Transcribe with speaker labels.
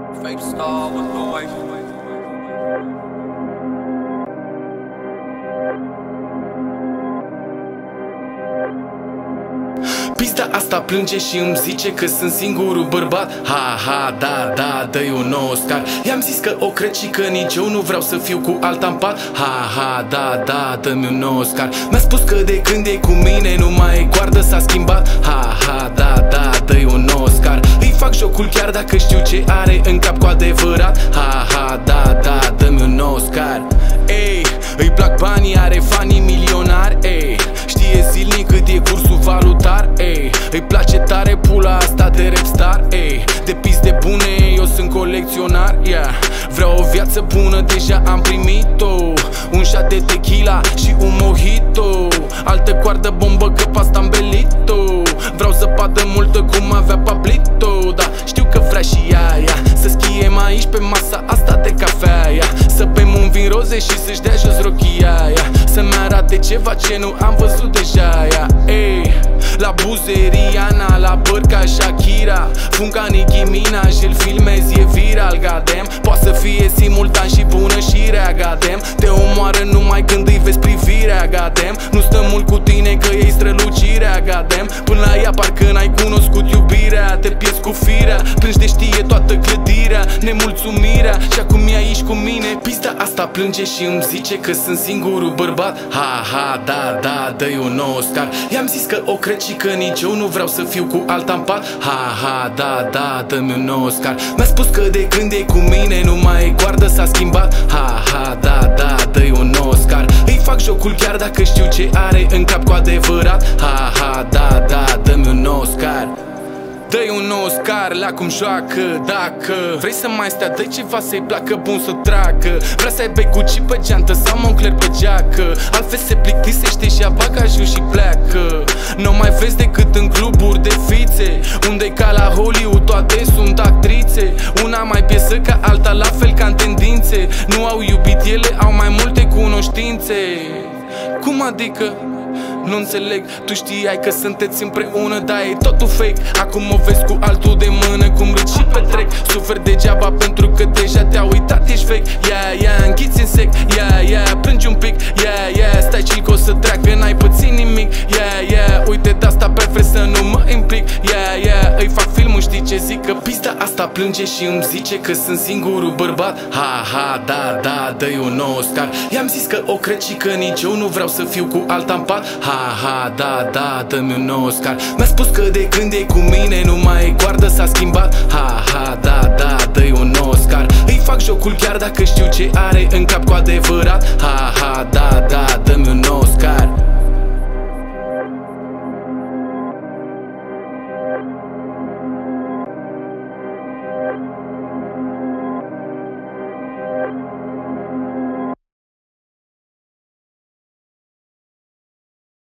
Speaker 1: Fake star with the wife.
Speaker 2: Pizda asta plânge și îmi zice că sunt singurul bărbat. Ha, da, dă-i un Oscar. I-am zis că o cred și că nici eu nu vreau să fiu cu alta în pat. Ha, da, dă-mi un Oscar. Mi-a spus că de când e cu mine nu mai e coardă, s-a schimbat. Ha, da, dă-i un Oscar. Îi fac jocul chiar dacă știu ce are în cap cu adevărat. Ha, da, dă-mi un Oscar. Ei, îi plac banii, are fanii milionari. Ei, știe zilnic cât e cursul valutar. Ei, îi place tare pula asta de rapstar. Ei, de piste bune, eu sunt colecționar. Yeah. Vreau o viață bună, deja am primit-o. Un shot de tequila și un mojito. Altă coardă bombă că pasta am belit-o. Vreau zăpadă multă cum avea Pablito. Da, știu că vrea și ea. Să schiem aici pe masa asta de cafea. Să bem un vin roze și să-și dea jos rochia. Să-mi arate ceva ce nu am văzut deja. Ei, la buze Rihanna, la păr ca Shakira. Fum ca Nicki Minaj, îl filmez, e viral, goddamn. Poate să fie simultan și bună și rea, goddamn. Te omoară numai când îi vezi privirea, goddamn. Nu stă mult cu tine că ei strălucirea, goddamn. Până la ea parcă n-ai cunoscut iubirea. Te pierzi cu firea, plângi de știe toată clădirea. Nemulțumirea și acum e aici cu mine. Pista asta plânge și îmi zice că sunt singurul bărbat. Ha, da, dă-i un Oscar. I-am zis că o cred și că nici eu nu vreau să fiu cu alta în pat. Ha, da, dă-mi un Oscar. Mi-a spus că de când e cu mine nu mai e coardă, s-a schimbat. Ha, da, dă-i un Oscar. Îi fac jocul chiar dacă știu ce are în cap cu adevărat. Ha, da, dă-mi un Oscar. Dă-i un Oscar la cum joacă. Dacă vrei să mai stea, dă-i ceva să-i placă, bun să tragă. Vrea să aibă Gucci pe geantă sau Moncler pe geacă. Altfel se plictisește și ia bagajul și pleacă. Nu mai vezi decât în cluburi de fițe, unde-i ca la Hollywood, toate sunt actrițe. Una mai piesă ca alta, la fel ca în tendințe. Nu au iubit ele, au mai multe cunoștințe. Cum adică? Nu înțeleg, tu știai că sunteți împreună, dar e totul fake. Acum o vezi cu altul de mână, cum râd și petrec. Suferi degeaba pentru că deja te-a uitat, ești fake. Înghiți în sec, plângi un pic. Stai chill că o să treacă, n-ai pățit nimic. Uite, de asta prefer să nu mă implic. Îi fac filmul, știi ce zic? Că pista asta plânge și îmi zice că sunt singurul bărbat. Ha, da, dă-i un Oscar. I-am zis că o cred și că nici eu nu vreau să fiu cu alta în pat. Ha, da, dă-mi un Oscar. Mi-a spus că de când e cu mine nu mai e coardă, s-a schimbat. Ha, da, dă-i un Oscar. Îi fac jocul chiar dacă știu ce are în cap cu adevărat. Ha,